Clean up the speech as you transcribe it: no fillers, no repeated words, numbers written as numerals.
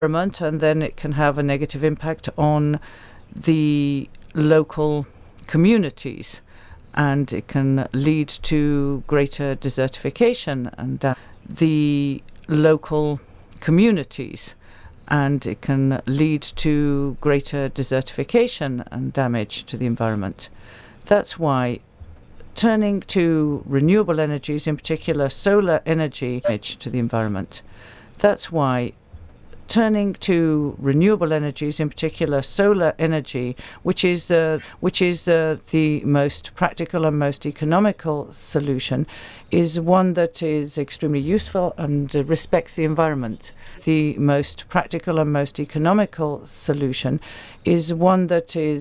environment, and then it can have a negative impact on the local communities, and it can lead to greater desertification and the local communities, and it can lead to greater desertification and damage to the environment. That's why turning to renewable energies, in particular solar energy, damage to the environment. That's why turning to renewable energies, in particular solar energy, which is the most practical and most economical solution, is one that is extremely useful and respects the environment. The most practical and most economical solution is one that is